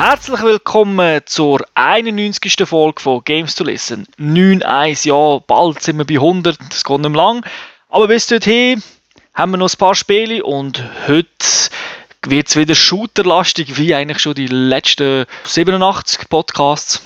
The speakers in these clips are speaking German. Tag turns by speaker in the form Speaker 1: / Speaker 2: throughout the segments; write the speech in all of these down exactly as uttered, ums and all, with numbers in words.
Speaker 1: Herzlich willkommen zur einundneunzigsten Folge von Games to Listen. neun eins, ja, bald sind wir bei hundert, das geht nicht mehr lang. Aber bis dorthin haben wir noch ein paar Spiele und heute wird es wieder shooterlastig, wie eigentlich schon die letzten siebenundachtzig Podcasts.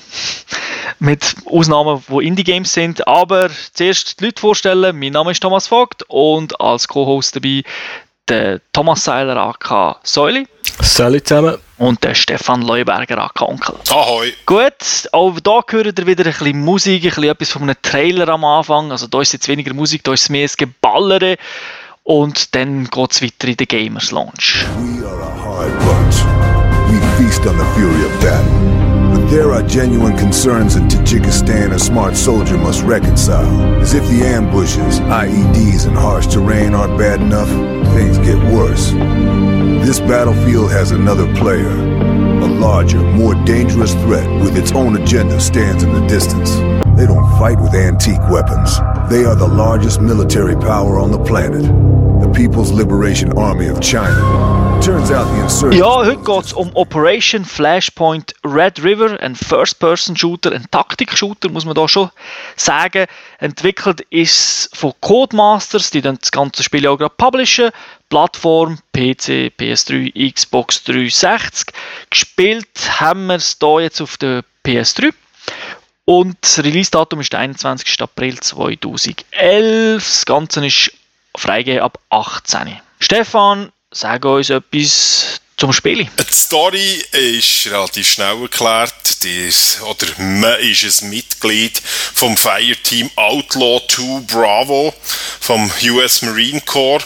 Speaker 1: Mit Ausnahmen, die Indie-Games sind. Aber zuerst die Leute vorstellen. Mein Name ist Thomas Vogt und als Co-Host dabei der Thomas Seiler aka Säuli.
Speaker 2: Salut zusammen.
Speaker 1: Und der Stefan Leuberger aka Onkel.
Speaker 3: Ahoi.
Speaker 1: Gut, auch da hört ihr wieder ein bisschen Musik, ein bisschen etwas von einem Trailer am Anfang. Also da ist jetzt weniger Musik, da ist es mehr das Geballere. Und dann geht es weiter in den Gamers Lounge.
Speaker 4: We are a hard bunch. We feast on the fury of battle. But there are genuine concerns in Tajikistan a smart soldier must reconcile. As if the ambushes, I E Ds, and harsh terrain aren't bad enough, things get worse. This battlefield has another player. A larger, more dangerous threat with its own agenda stands in the distance. They don't fight with antique weapons. They are the largest military power on the planet. The People's Liberation Army of China. Turns out the insurgents...
Speaker 1: Ja, heute geht es um Operation Flashpoint Red River, ein First-Person-Shooter, ein Taktik-Shooter, muss man da schon sagen. Entwickelt ist von Codemasters, die dann das ganze Spiel auch gerade publishen. Plattform P C, P S drei, Xbox dreihundertsechzig. Gespielt haben wir es hier jetzt auf der P S drei. Und das Release-Datum ist der einundzwanzigsten April zweitausendelf. Das Ganze ist freigegeben ab achtzehn. Stefan, sag uns etwas zum Spiel.
Speaker 3: Die Story ist relativ schnell erklärt. Die ist, oder man ist ein Mitglied vom Fireteam Outlaw zwei Bravo vom U S Marine Corps.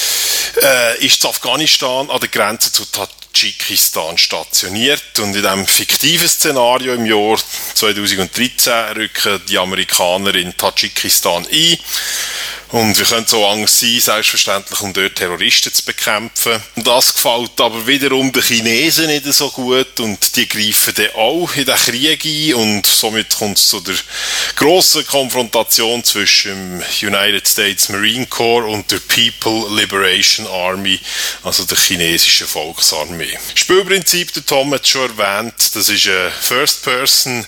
Speaker 3: Äh, ist in Afghanistan an der Grenze zu Tadschikistan stationiert und in diesem fiktiven Szenario im Jahr zweitausenddreizehn rücken die Amerikaner in Tadschikistan ein. Und wir können so Angst sein, selbstverständlich, um dort Terroristen zu bekämpfen. Und das gefällt aber wiederum den Chinesen nicht so gut und die greifen dann auch in den Krieg ein und somit kommt es zu der grossen Konfrontation zwischen dem United States Marine Corps und der People Liberation Army, also der chinesischen Volksarmee. Spielprinzip, der Tom hat es schon erwähnt, das ist ein First-Person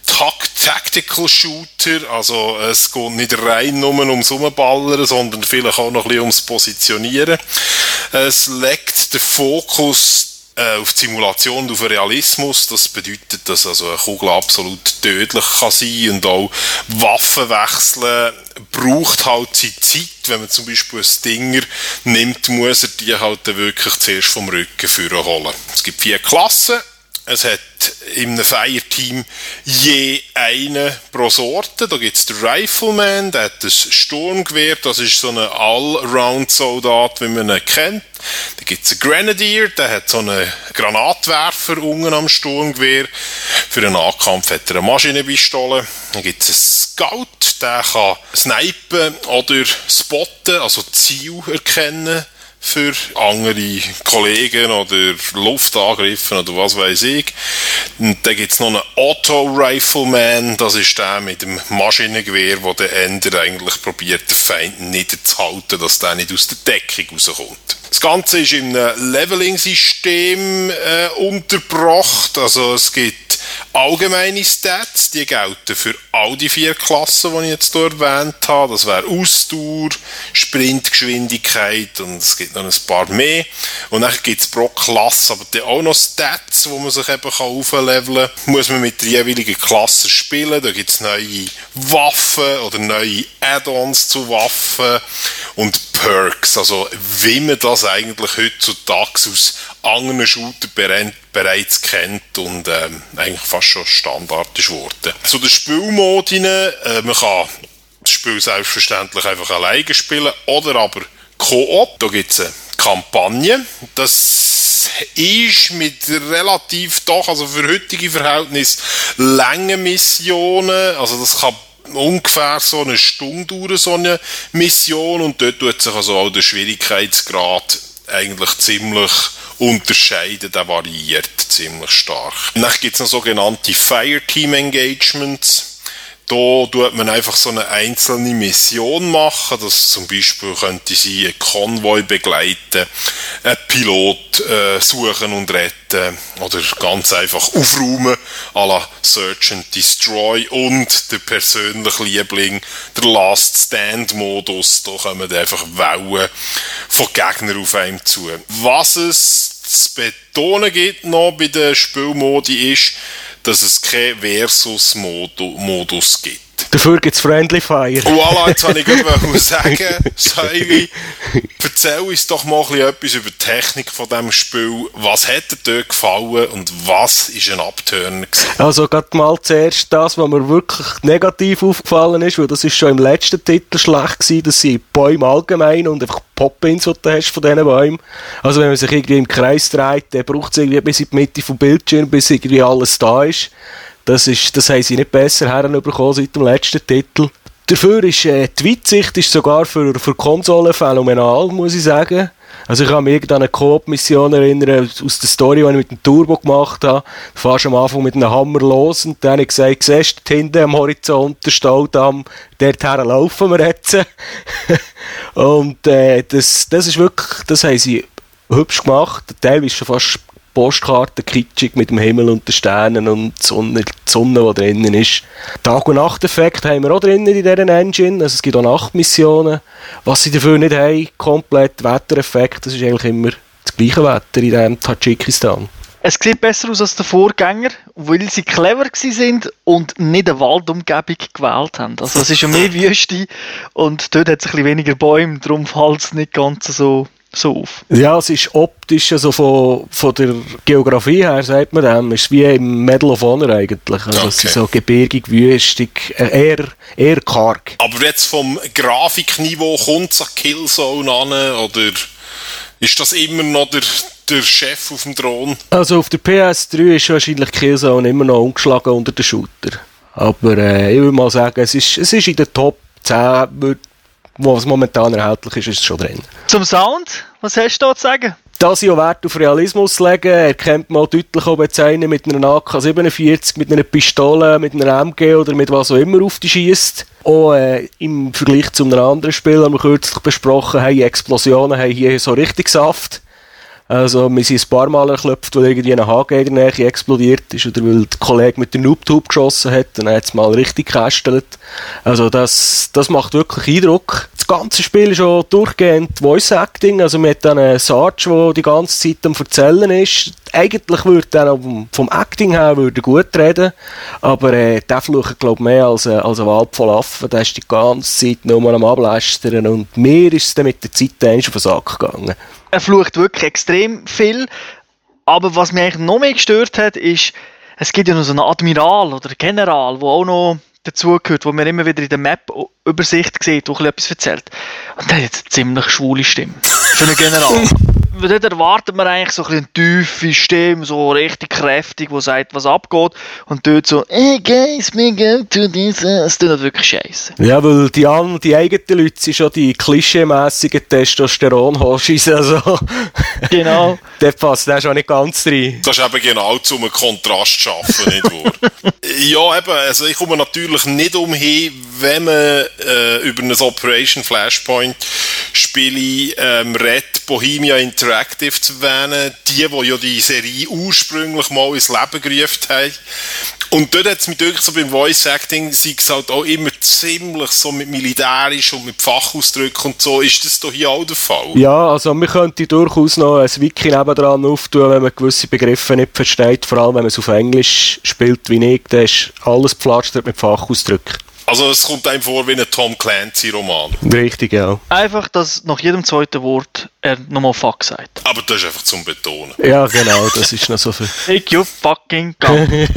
Speaker 3: Tactical Shooter, also es geht nicht rein nur ums Rumballern, sondern vielleicht auch noch ein bisschen ums Positionieren. Es legt den Fokus äh, auf die Simulation und auf den Realismus. Das bedeutet, dass also eine Kugel absolut tödlich kann sein und auch Waffen wechseln braucht halt seine Zeit. Wenn man zum Beispiel einen Stinger nimmt, muss er die halt wirklich zuerst vom Rücken führen holen. Es gibt vier Klassen. Es hat im Fireteam je einen pro Sorte. Da gibt es den Rifleman, der hat das Sturmgewehr, das ist so ein Allround-Soldat, wie man ihn kennt. Dann gibt es einen Grenadier, der hat so einen Granatwerfer unten am Sturmgewehr. Für den Nahkampf hat er eine Maschinenpistole. Dann gibt es einen Scout, der kann snipen oder spotten, also Ziel erkennen für andere Kollegen oder Luftangriffe oder was weiß ich. Und dann gibt es noch einen Auto-Rifleman, das ist der mit dem Maschinengewehr, wo der Ender eigentlich probiert, den Feind niederzuhalten, dass der nicht aus der Deckung rauskommt. Das Ganze ist in einem Leveling-System äh, untergebracht, also es gibt allgemeine Stats, die gelten für all die vier Klassen, die ich jetzt hier erwähnt habe. Das wäre Ausdauer, Sprintgeschwindigkeit und es gibt noch ein paar mehr. Und dann gibt es pro Klasse aber dann auch noch Stats, wo man sich eben aufleveln kann. Muss man mit der jeweiligen Klasse spielen. Da gibt es neue Waffen oder neue Add-ons zu Waffen und Perks. Also wie man das eigentlich heutzutage aus anderen Shooter bereits kennt und ähm, eigentlich fast schon Standard ist geworden. Zu den Spielmodinen, äh, man kann das Spiel selbstverständlich einfach alleine spielen oder aber Koop. Da gibt es eine Kampagne. Das ist mit relativ doch, also für heutige Verhältnisse, lange Missionen, also das kann ungefähr so eine Stunde dauern, so eine Mission, und dort tut sich also auch der Schwierigkeitsgrad eigentlich ziemlich unterscheiden, der variiert ziemlich stark. Dann gibt es noch sogenannte Fireteam Engagements. Da tut man einfach so eine einzelne Mission machen, dass zum Beispiel könnte sie einen Konvoi begleiten, einen Pilot äh, suchen und retten oder ganz einfach aufräumen, à la Search and Destroy, und der persönliche Liebling, der Last Stand Modus, da kommen einfach Wellen von Gegnern auf einem zu. Was es zu betonen gibt noch bei den Spielmodi ist, dass es keinen Versus-Modus gibt.
Speaker 2: Dafür gibt es Friendly Fire.
Speaker 3: Voilà, jetzt wollte ich gerade sagen, Säuli, erzähl uns doch mal etwas über die Technik von diesem Spiel. Was hat dir dort gefallen und was war ein Abturner gewesen?
Speaker 2: Also gerade mal zuerst das, was mir wirklich negativ aufgefallen ist, weil das ist schon im letzten Titel schlecht gewesen, dass sie Bäume allgemein und einfach Pop-ins, die du hast von diesen Bäumen. Also wenn man sich irgendwie im Kreis dreht, dann braucht es irgendwie bis in die Mitte vom Bildschirm, bis irgendwie alles da ist. Das, ist, das haben sie nicht besser herbekommen seit dem letzten Titel. Dafür ist äh, die Weitsicht ist sogar für, für Konsolen phänomenal, muss ich sagen. Also ich kann mich an eine Coop-Mission erinnern, aus der Story, die ich mit dem Turbo gemacht habe. Du fährst am Anfang mit einem Hammer los und dann habe ich gesagt, siehst du hinten am Horizont, der Staudamm, dorthin laufen wir jetzt. Und äh, das, das ist wirklich, das haben sie hübsch gemacht. Der Teil ist schon fast Postkarte kitschig mit dem Himmel und den Sternen und die Sonne, die Sonne, die drinnen ist. Tag- und Nachteffekt haben wir auch drinnen in dieser Engine. Also es gibt auch Nachtmissionen. Was sie dafür nicht haben, komplett Wettereffekt, das ist eigentlich immer das gleiche Wetter in diesem Tadschikistan.
Speaker 1: Es sieht besser aus als der Vorgänger, weil sie clever waren und nicht eine Waldumgebung gewählt haben. Also es ist ja mehr Wüste und dort hat es ein bisschen weniger Bäume, darum fällt es nicht ganz so... so auf.
Speaker 2: Ja, es ist optisch, also von, von der Geografie her, sagt man dem, ist wie im Medal of Honor eigentlich. Also okay. Es ist so gebirgig, wüstig, eher, eher karg.
Speaker 3: Aber jetzt vom Grafikniveau kommt es an Killzone an, oder ist das immer noch der, der Chef auf dem Thron?
Speaker 2: Also auf der P S drei ist wahrscheinlich Killzone immer noch ungeschlagen unter den Shooter. Aber äh, ich würde mal sagen, es ist, es ist in der Top zehn, was momentan erhältlich ist, ist es schon drin.
Speaker 1: Zum Sound, was hast du da zu sagen?
Speaker 2: Da sie auch Wert auf Realismus legen, erkennt man deutlich auch Bezeichnen mit einer A K siebenundvierzig, mit einer Pistole, mit einer M G oder mit was auch immer auf die schießt. Auch äh, im Vergleich zu einem anderen Spiel, haben wir kürzlich besprochen, haben Explosionen haben hier so richtig Saft. Also wir sind ein paar Mal erklopft, weil irgendwie ein H G in der Nähe explodiert ist oder weil der Kollege mit der Noobtube geschossen hat und dann hat es mal richtig gekästelt. Also das, das macht wirklich Eindruck. Das ganze Spiel ist auch durchgehend Voice Acting, also man hat dann einen Sarge, der die ganze Zeit am Erzählen ist. Eigentlich würde er vom, vom Acting her würde gut reden, aber äh, der flucht glaube ich mehr als, als ein Wald voll Affen. Der ist die ganze Zeit nur am Ablästern und mir ist es dann mit der Zeit auf den Sack gegangen.
Speaker 1: Er flucht wirklich extrem viel, aber was mich eigentlich noch mehr gestört hat, ist, es gibt ja noch so einen Admiral oder einen General, der auch noch dazugehört, wo man immer wieder in der Map-Übersicht sieht, der etwas erzählt. Und der hat jetzt eine ziemlich schwule Stimme für einen General. Dort erwartet man eigentlich so ein bisschen eine tiefe Stimme, so richtig kräftig, die sagt, was abgeht. Und dort so, hey guys, we go to this. Es tut wirklich scheiße.
Speaker 2: Ja, weil die, an, die eigenen Leute sind schon die klischeemässigen Testosteron-Hoschis. Also,
Speaker 1: genau.
Speaker 2: Dort passt der schon nicht ganz rein.
Speaker 3: Das ist eben genau, um einen Kontrast zu schaffen, nicht wahr? Ja, eben, also ich komme natürlich nicht umhin, wenn man äh, über ein Operation Flashpoint Spiele ähm, redet, Bohemia Interactive zu erwähnen, die, die ja die Serie ursprünglich mal ins Leben gerufen haben. Und dort hat es mich wirklich so beim Voice Acting, sei es halt auch immer ziemlich so mit militärisch und mit Fachausdrücken und so. Ist das doch hier auch der Fall?
Speaker 2: Ja, also man könnte durchaus noch ein Wiki nebendran auftun, wenn man gewisse Begriffe nicht versteht, vor allem wenn man es auf Englisch spielt wie ich, dann ist alles gepflastert mit Fachausdrücken.
Speaker 3: Also es kommt einem vor wie ein Tom Clancy-Roman.
Speaker 2: Richtig, ja.
Speaker 1: Einfach, dass nach jedem zweiten Wort er nochmal Fuck sagt.
Speaker 3: Aber das ist einfach zum Betonen.
Speaker 2: Ja, genau, das ist noch so viel.
Speaker 1: Take your fucking gun.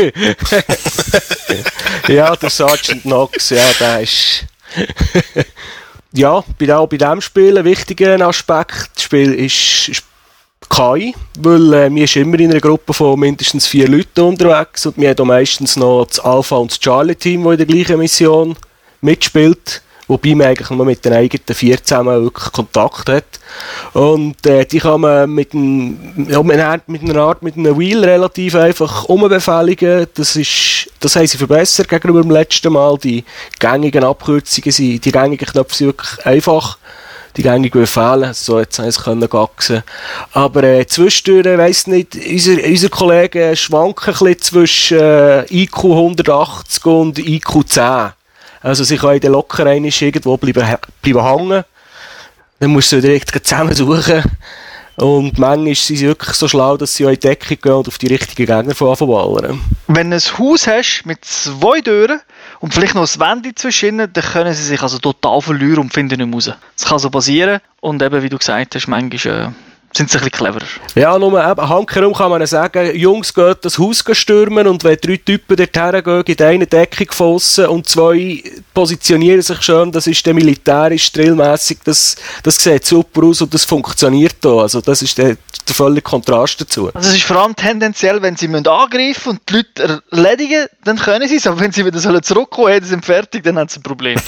Speaker 2: Ja, der Sergeant Knox, ja, der ist... Ja, bei, auch bei diesem Spiel ein wichtiger Aspekt. Das Spiel ist, ist K I, weil äh, wir sind immer in einer Gruppe von mindestens vier Leuten unterwegs und wir haben auch meistens noch das Alpha und das Charlie-Team, das in der gleichen Mission mitspielt. Wobei man eigentlich nur mit den eigenen vier zusammen wirklich Kontakt hat. Und äh, die kann man mit, ein, ja, mit, einer, mit einer Art, mit einem Wheel relativ einfach umbefehligen. Das ist, das haben sie verbessert gegenüber dem letzten Mal. Die gängigen Abkürzungen sind, die gängigen Knöpfe sind wirklich einfach. Die gängigen Befehle, so jetzt haben sie können gaxen. Aber äh, zwischendurch, weiss nicht, unsere, unsere Kollegen schwanken ein bisschen zwischen äh, I Q hundertachtzig und I Q zehn. Also sie können in den locker einmal irgendwo bleiben, bleiben hängen. Dann musst du direkt zusammen suchen. Und manchmal sind sie wirklich so schlau, dass sie auch in die Deckung gehen und auf die richtigen Gegner ballern.
Speaker 1: Wenn du ein Haus hast mit zwei Türen und vielleicht noch ein Wände zwischen ihnen, dann können sie sich also total verlieren und finden nicht mehr raus. Das kann so passieren. Und eben, wie du gesagt hast, manchmal äh, sind sie ein bisschen cleverer.
Speaker 2: Ja, nur eben, handherum kann man sagen, Jungs gehen das Haus stürmen und wenn drei Typen dorthin gehen, gibt eine Deckung von aussen und zwei positionieren sich schön, das ist dann militärisch, drillmässig, das, das sieht super aus und das funktioniert da. Also das ist der, der völlige Kontrast dazu.
Speaker 1: Also es ist vor allem tendenziell, wenn sie angreifen und die Leute erledigen, dann können sie es, aber wenn sie wieder zurückkommen sollen, sind fertig, dann haben sie ein Problem.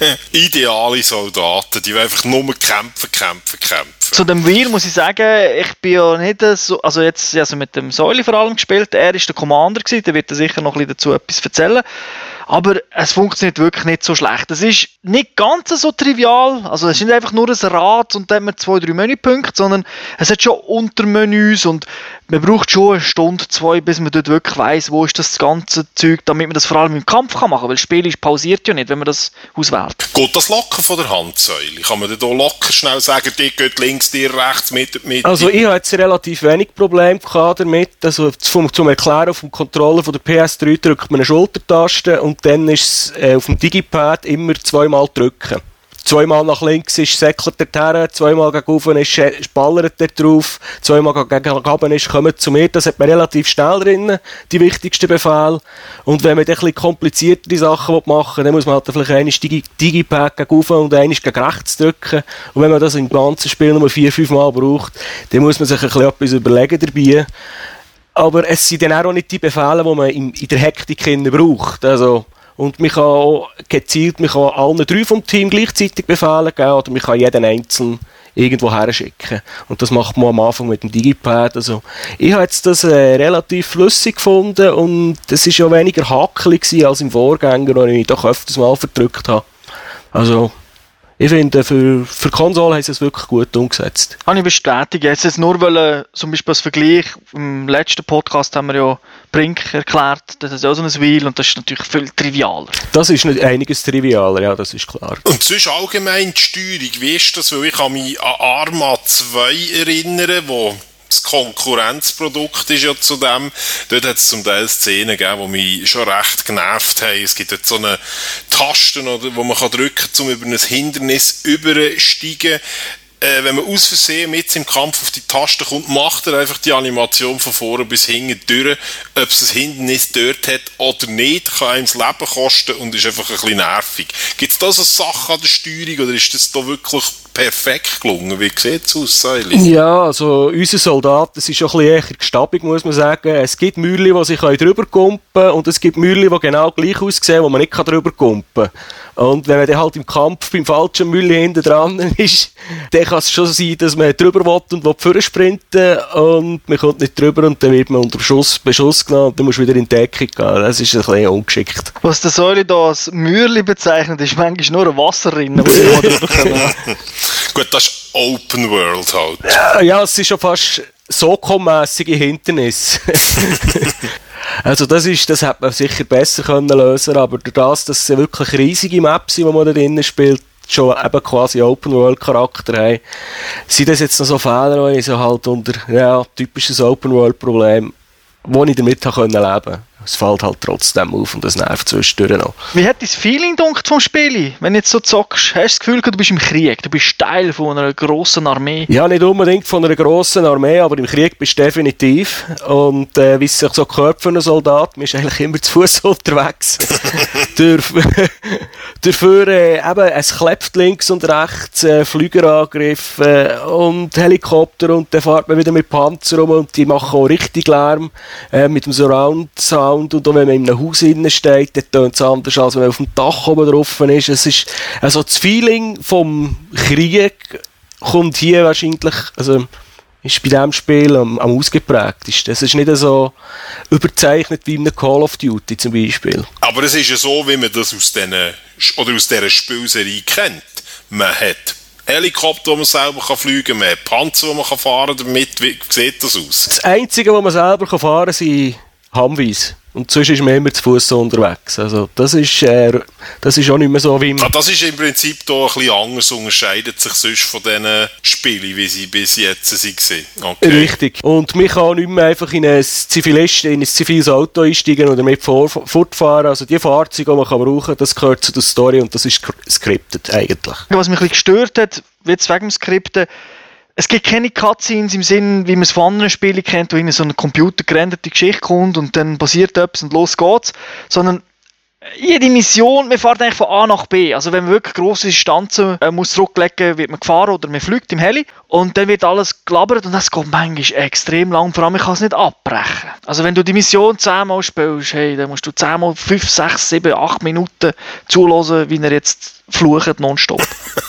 Speaker 3: Ideale Soldaten, die einfach nur kämpfen, kämpfen, kämpfen.
Speaker 1: Zu dem Wheel muss ich sagen, ich bin ja nicht so, also jetzt also mit dem Säule vor allem gespielt, er ist der Commander gewesen, der wird da sicher noch ein bisschen dazu etwas erzählen. Aber es funktioniert wirklich nicht so schlecht. Es ist nicht ganz so trivial. Also es ist nicht einfach nur ein Rad und dann haben wir zwei, drei Menüpunkte, sondern es hat schon Untermenüs und man braucht schon eine Stunde, zwei, bis man dort wirklich weiss, wo ist das ganze Zeug, damit man das vor allem im Kampf kann machen kann, weil das Spiel ist pausiert ja nicht, wenn man das auswählt.
Speaker 3: Geht das locker von der Handsäule? Kann man da locker schnell sagen, die geht links, die rechts, mit, mit?
Speaker 2: Also ich hatte jetzt relativ wenig Probleme damit. Also zum, zum Erklären, auf dem Controller von der P S drei drückt man eine Schultertaste und dann ist es äh, auf dem Digipad immer zweimal drücken. Zweimal nach links ist säckelt der her, zweimal gegen oben ist ballert der drauf, zweimal gegen oben ist kommt zu mir. Das hat man relativ schnell drin, die wichtigsten Befehle. Und wenn man dann ein bisschen kompliziertere Sachen machen will, dann muss man halt vielleicht einmal Digi- Digipad gegen oben und einmal gegen rechts drücken. Und wenn man das im ganzen Spiel nur vier, fünf Mal braucht, dann muss man sich ein bisschen etwas überlegen dabei. Aber es sind dann auch nicht die Befehle, die man in, in der Hektik braucht. Also, und man kann auch gezielt, man kann allen drei vom Team gleichzeitig Befehle geben oder man kann jeden einzeln irgendwo her schicken. Und das macht man am Anfang mit dem Digipad. Also, ich habe jetzt das äh, relativ flüssig gefunden und es war ja weniger hakelig als im Vorgänger, wo ich mich doch öfters mal verdrückt habe. Also, ich finde, für, für Konsole haben sie es wirklich gut umgesetzt.
Speaker 1: Kann ich bestätigen. Jetzt, jetzt nur wollen, zum Beispiel als Vergleich, im letzten Podcast haben wir ja Brink erklärt, das ist auch so ein Wheel und das ist natürlich viel trivialer.
Speaker 2: Das ist nicht einiges trivialer, ja, das ist klar.
Speaker 3: Und sonst allgemein die Steuerung, wie ist das? Weil ich kann mich an Arma zwei erinnern, wo das Konkurrenzprodukt ist ja zu dem. Dort hat es zum Teil Szenen gegeben, die mich schon recht genervt haben. Es gibt jetzt so eine Taste, wo man drücken kann, um über ein Hindernis übersteigen. Äh, wenn man aus Versehen mit im Kampf auf die Taste kommt, macht er einfach die Animation von vorne bis hinten durch. Ob es ein Hindernis dort hat oder nicht, kann einem das Leben kosten und ist einfach ein bisschen nervig. Gibt es da so Sachen an der Steuerung oder ist das da wirklich perfekt gelungen? Wie sieht es aus, Seili?
Speaker 2: Ja, also unsere Soldaten sind schon ein bisschen eher gestabig, muss man sagen. Es gibt Mäuerchen, die sich drüber kumpen können und es gibt Mäuerchen, die genau gleich aussehen, wo man nicht drüber kumpen kann. Und wenn man dann halt im Kampf beim falschen Mäuerchen hinten dran ist, dann kann es schon sein, dass man drüber will und will vorne sprinten und man kommt nicht drüber und dann wird man unter Beschuss, Beschuss genommen und dann muss man wieder in die Deckung gehen. Das ist ein bisschen ungeschickt.
Speaker 1: Was der Säule hier als Mäuerchen bezeichnet, ist manchmal nur ein Wasserrinne, wo wir drüber können.
Speaker 3: Gut, das ist Open World halt.
Speaker 2: Ja, ja, es ist schon fast so kommässige Hindernis. Also das ist, das hätte man sicher besser können lösen, aber durch das, dass es wirklich riesige Maps sind, die man da drinnen spielt, schon eben quasi Open-World-Charakter haben, sind das jetzt noch so Fehler, die ich so halt unter, ja, typisches Open-World-Problem, wo ich damit leben konnte. Es fällt halt trotzdem auf und das nervt zwischendurch noch.
Speaker 1: Wie hat dein Feeling gedacht vom Spiel? Wenn du jetzt so zockst, hast du das Gefühl, du bist im Krieg, du bist Teil von einer grossen Armee?
Speaker 2: Ja, nicht unbedingt von einer grossen Armee, aber im Krieg bist du definitiv. Und äh, wie es sich so gehört für einen Soldat, man ist eigentlich immer zu Fuß unterwegs. Dafür äh, eben, es klebt links und rechts, äh, Flügerangriffe äh, und Helikopter und dann fährt man wieder mit Panzer rum und die machen auch richtig Lärm äh, mit dem Surround-Sound. Sound und auch wenn man in einem Haus innen steht, dann tönt es anders, als wenn man auf dem Dach oben drauf ist. Es ist, also das Feeling vom Krieg kommt hier wahrscheinlich, also ist bei diesem Spiel am, am ausgeprägtesten. Es ist nicht so überzeichnet wie in einem Call of Duty zum Beispiel.
Speaker 3: Aber es ist ja so, wie man das aus, den, oder aus dieser Spielserie kennt. Man hat Helikopter, die man selber fliegen kann, man hat Panzer, die man fahren kann damit. Wie sieht das aus?
Speaker 2: Das Einzige, was man selber fahren kann, sind Humvees. Und sonst ist man immer zu Fuß so unterwegs. Also das ist, äh, das ist auch nicht mehr so wie im...
Speaker 3: Ah, das ist im Prinzip hier ein bisschen anders, unterscheidet sich sonst von diesen Spielen, wie sie bis jetzt waren. Okay.
Speaker 2: Richtig. Und man kann nicht mehr einfach in ein Zivilist, in ein ziviles Auto einsteigen oder mit vor, fortfahren. Also die Fahrzeuge, die man kann brauchen kann, das gehört zu der Story und das ist scripted eigentlich.
Speaker 1: Was mich ein bisschen gestört hat, jetzt wegen dem Skripten, es gibt keine Cutscenes im Sinn, wie man es von anderen Spielen kennt, wo in so eine computergerenderte Geschichte kommt und dann passiert etwas und los geht's, sondern jede Mission, man fährt eigentlich von A nach B. Also wenn man wirklich grosse Distanzen äh, muss zurücklegen, wird man gefahren oder man fliegt im Heli und dann wird alles gelabert und das geht manchmal extrem lang, vor allem man kann es nicht abbrechen. Also wenn du die Mission zehnmal spielst, hey, dann musst du zehnmal fünf, sechs, sieben, acht Minuten zuhören, wie er jetzt flucht nonstop.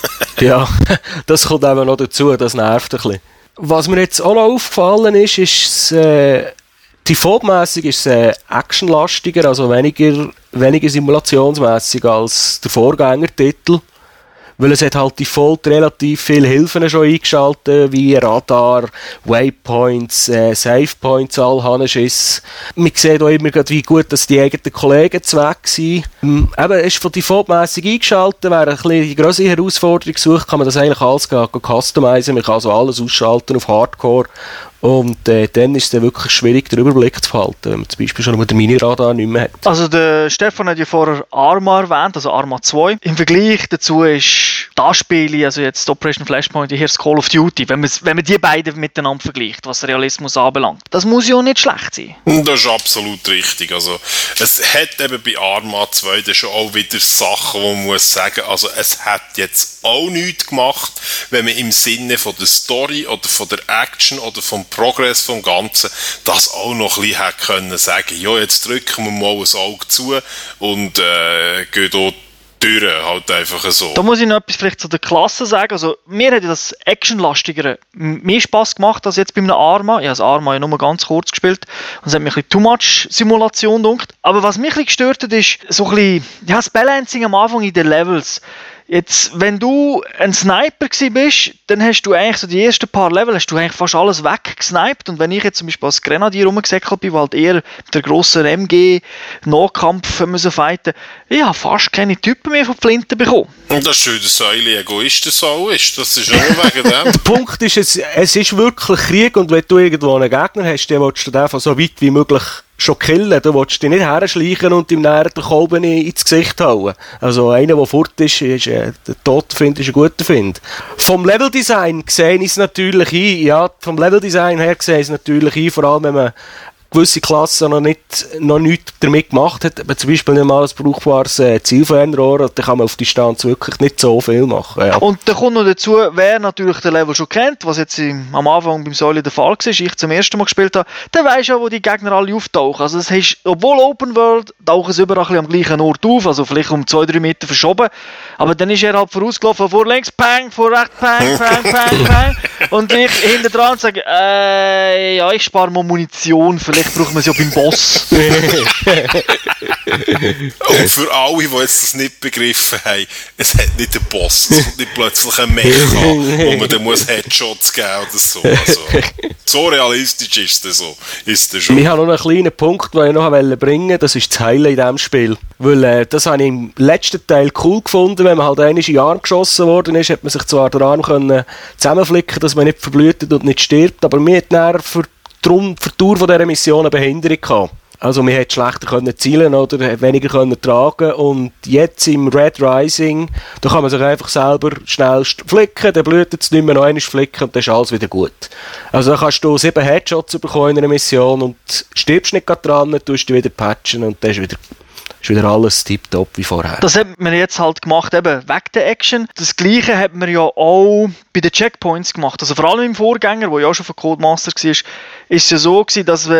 Speaker 2: Ja, das kommt eben noch dazu, das nervt ein bisschen. Was mir jetzt auch noch aufgefallen ist, ist äh, defaultmässig ist es äh, actionlastiger, also weniger, weniger simulationsmässig als der Vorgängertitel. Weil es hat halt default relativ viele Hilfen schon eingeschaltet, wie Radar, Waypoints, äh, Savepoints, all Hanneschiss. Man sieht auch immer, wie gut dass die eigenen Kollegen zu weg sind. Ähm, eben, es ist von defaultmässig eingeschaltet, wer eine bisschen grössere Herausforderung sucht, kann man das eigentlich alles gehen, gehen customizen. Man kann also alles ausschalten auf Hardcore. Und äh, dann ist es dann wirklich schwierig, den Überblick zu behalten, wenn man zum Beispiel schon nur den Mini-Radar nicht mehr hat.
Speaker 1: Also der Stefan hat ja vorher Arma erwähnt, also Arma zwei. Im Vergleich dazu ist das Spiel, also jetzt Operation Flashpoint, hier das Call of Duty, wenn man, wenn man die beiden miteinander vergleicht, was Realismus anbelangt. Das muss ja auch nicht schlecht sein.
Speaker 3: Das ist absolut richtig. Also es hat eben bei Arma zwei dann schon auch wieder Sachen, wo man muss sagen, also es hat jetzt auch nichts gemacht, wenn man im Sinne von der Story oder von der Action oder vom Progress vom Ganzen das auch noch ein bisschen hätte können sagen, ja, jetzt drücken wir mal ein Auge zu und äh, gehen dort durch, halt einfach so.
Speaker 1: Da muss ich noch etwas vielleicht zu der Klasse sagen. Also, mir hat das Actionlastigere mehr Spass gemacht als jetzt bei einem Arma. Ich habe das Arma ja nur ganz kurz gespielt und es hat mich ein bisschen too much Simulation gedacht. Aber was mich ein bisschen gestört hat, ist so ein bisschen, ja, das Balancing am Anfang in den Levels. Jetzt, wenn du ein Sniper gsi bist, dann hast du eigentlich so die ersten paar Level, hast du eigentlich fast alles weggesniped. Und wenn ich jetzt zum Beispiel als Grenadier rumgesäckelt bin, weil halt eher mit der grossen M G Nahkampf müssen fighten, ich habe fast keine Typen mehr von Flinten bekommen.
Speaker 3: Und das ist schön, dass Säule Egoisten so ist. Das ist nur wegen dem.
Speaker 2: Der Punkt ist, es, es ist wirklich Krieg und wenn du irgendwo einen Gegner hast, dann willst du den einfach so weit wie möglich schon killen. Du willst dich nicht herschleichen und ihm näher den Kolben ins Gesicht hauen. Also einer, der fort ist, ist äh, der Todfind ist ein guter Find. Vom Leveldesign gesehen ist es natürlich ein, ja, vom Leveldesign her gesehen ist es natürlich ein, vor allem wenn man gewisse Klassen noch nicht noch nichts damit gemacht hat, aber zum Beispiel nicht mal ein brauchbares äh, Zielfernrohr, dann kann man auf Distanz wirklich nicht so viel machen. Ja.
Speaker 1: Und da kommt noch dazu, wer natürlich den Level schon kennt, was jetzt im, am Anfang beim Säule der Fall war, ich zum ersten Mal gespielt habe, der weiss ja, wo die Gegner alle auftauchen. Also es ist, obwohl Open World, tauchen sie überall am gleichen Ort auf, also vielleicht um zwei, drei Meter verschoben, aber dann ist er halt vorausgelaufen, vor links, pang, vor rechts, pang, pang, pang, pang, und ich hinter dran sage, äh, ja, ich spare mal Munition, vielleicht brauchen wir es ja beim Boss.
Speaker 3: Und für alle, die jetzt das nicht begriffen haben, es hat nicht einen Boss, es kommt nicht plötzlich ein Mecha, wo man dann muss Headshots geben oder so. Also, so realistisch ist das so. Ist das schon.
Speaker 2: Ich habe noch einen kleinen Punkt, den ich noch bringen wollte, das ist das Highlight in diesem Spiel. Weil äh, das habe ich im letzten Teil cool gefunden, wenn man halt einmal in den Arm geschossen worden ist, hat man sich zwar den Arm können zusammenflicken, dass man nicht verblutet und nicht stirbt, aber mir hat dann für Darum für die Dauer dieser Mission eine Behinderung gehabt. Also man hätte schlechter können zielen oder weniger können tragen und jetzt im Red Rising, da kann man sich einfach selber schnell flicken, dann blutet es nicht mehr, noch einmal flicken und dann ist alles wieder gut. Also da kannst du sieben Headshots bekommen in einer Mission und stirbst nicht gerade dran, tust dich wieder patchen und dann ist wieder ist wieder alles tipptopp wie vorher. Das
Speaker 1: hat man jetzt halt gemacht, eben wegen der Action. Das Gleiche hat man ja auch bei den Checkpoints gemacht. Also vor allem im Vorgänger, wo ja auch schon von Codemasters war, ist es ja so gewesen, dass wir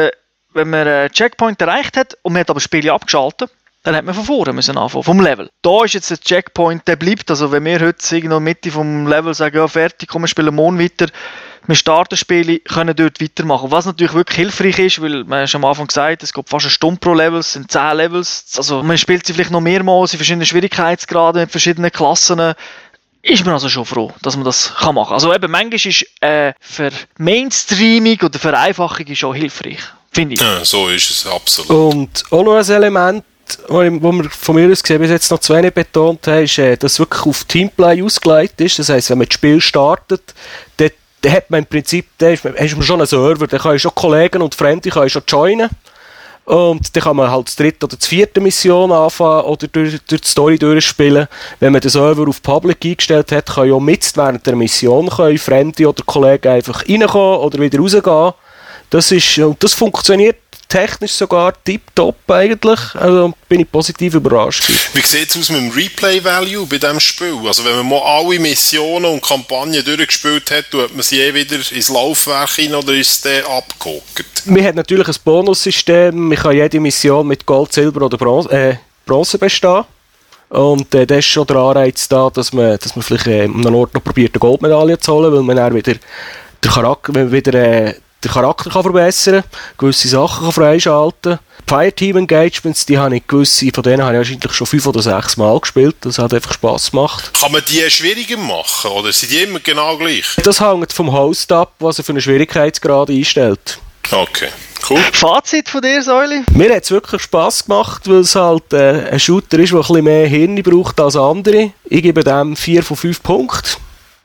Speaker 1: wenn man einen Checkpoint erreicht hat und man hat aber das Spiel abgeschaltet, dann hat man von vorne müssen anfangen, vom Level. Da ist jetzt der Checkpoint, der bleibt. Also wenn wir heute irgendwo in der Mitte vom Level sagen, ja fertig, komm, wir spielen morgen weiter, wir starten Spiele, können dort weitermachen. Was natürlich wirklich hilfreich ist, weil man schon am Anfang gesagt, es gibt fast eine Stunde pro Level, es sind zehn Levels. Also man spielt sie vielleicht noch mehrmals in verschiedenen Schwierigkeitsgraden, mit verschiedenen Klassen. Ist man also schon froh, dass man das kann machen kann. Also eben, manchmal ist äh, für Mainstreaming oder Vereinfachung ist auch hilfreich, finde ich.
Speaker 3: Ja, so ist es, absolut.
Speaker 2: Und auch noch ein Element, wo wir von mir aus gesehen bis jetzt noch zwei nicht betont haben, ist, dass es wirklich auf Teamplay ausgelegt ist. Das heisst, wenn man das Spiel startet, dann, dann hat man im Prinzip, dann ist man, ist man schon einen Server, dann kann ich schon Kollegen und Freunde kann ich schon joinen. Und dann kann man halt die dritte oder die vierte Mission anfangen oder durch, durch die Story durchspielen. Wenn man den Server auf Public eingestellt hat, kann ja mit während der Mission können Freunde oder Kollegen einfach reinkommen oder wieder rausgehen. Das ist, und das funktioniert technisch sogar tipptopp eigentlich. Also bin ich positiv überrascht.
Speaker 3: Wie sieht es aus mit dem Replay-Value bei diesem Spiel? Also wenn man mal alle Missionen und Kampagnen durchgespielt hat, tut man sie eh wieder ins Laufwerk hin oder ist es dann abgehockt?
Speaker 2: Man hat natürlich ein Bonussystem. Man kann jede Mission mit Gold, Silber oder Bronze, äh, Bronze bestehen. Und äh, da ist schon der Anreiz da, dass man, dass man vielleicht äh, an einem Ort noch probiert, eine Goldmedaille zu holen, weil man dann wieder den Charakter, wieder, äh, den Charakter kann verbessern kann, gewisse Sachen kann freischalten. Fireteam Engagements, die habe ich gewisse, von denen habe ich wahrscheinlich schon fünf oder sechs Mal gespielt. Das hat einfach Spass gemacht.
Speaker 3: Kann man die schwieriger machen oder sind die immer genau gleich?
Speaker 2: Das hängt vom Host ab, was er für einen Schwierigkeitsgrad einstellt.
Speaker 3: Okay, cool.
Speaker 1: Fazit von dir, Säuli?
Speaker 2: Mir hat es wirklich Spass gemacht, weil es halt äh, ein Shooter ist, der ein bisschen mehr Hirn braucht als andere. Ich gebe dem vier von fünf Punkten.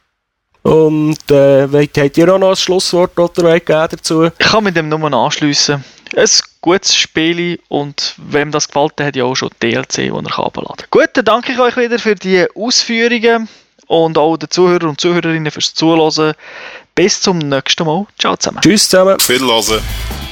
Speaker 2: Und äh, habt ihr auch noch ein Schlusswort oder dazu?
Speaker 1: Ich kann mit dem nur anschliessen. Ein gutes Spiel und wem das gefällt, der hat ja auch schon D L C, den er herunterladen kann. Gut, dann danke ich euch wieder für die Ausführungen und auch den Zuhörern und Zuhörerinnen fürs Zuhören. Bis zum nächsten Mal. Ciao zusammen.
Speaker 2: Tschüss zusammen.
Speaker 3: Wiederhören.